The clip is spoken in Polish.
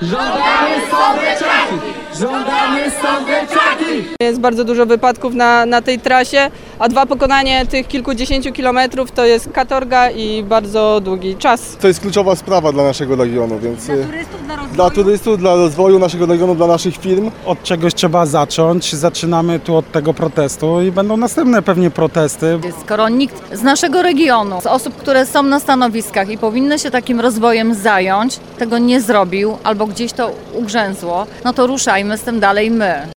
Żądamy Sądeczaki! Żądamy Sądeczaki! Jest bardzo dużo wypadków na tej trasie, a pokonanie tych kilkudziesięciu kilometrów to jest katorga i bardzo długi czas. To jest kluczowa sprawa dla naszego regionu, więc Dla turystów, dla rozwoju naszego regionu, dla naszych firm. Od czegoś trzeba zacząć. Zaczynamy tu od tego protestu i będą następne pewnie protesty. Skoro nikt z naszego regionu, z osób, które są na stanowiskach i powinny się takim rozwojem zająć, tego nie zrobił albo gdzieś to ugrzęzło, no to ruszajmy z tym dalej my.